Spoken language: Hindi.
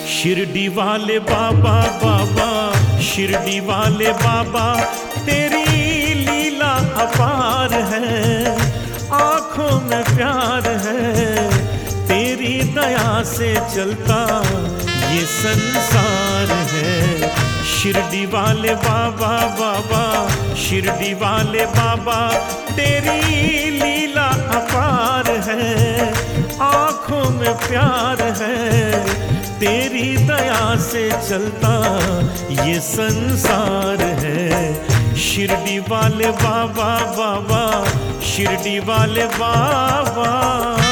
शिरडी वाले बाबा बाबा, शिरडी वाले बाबा, तेरी लीला अपार है, आँखों में प्यार है, तेरी दया से चलता ये संसार है। शिरडी वाले बाबा बाबा, शिरडी वाले बाबा, तेरी लीला अपार है, आँखों में प्यार है, तेरी दया से चलता ये संसार है। शिरडी वाले बाबा बाबा, शिरडी वाले बाबा।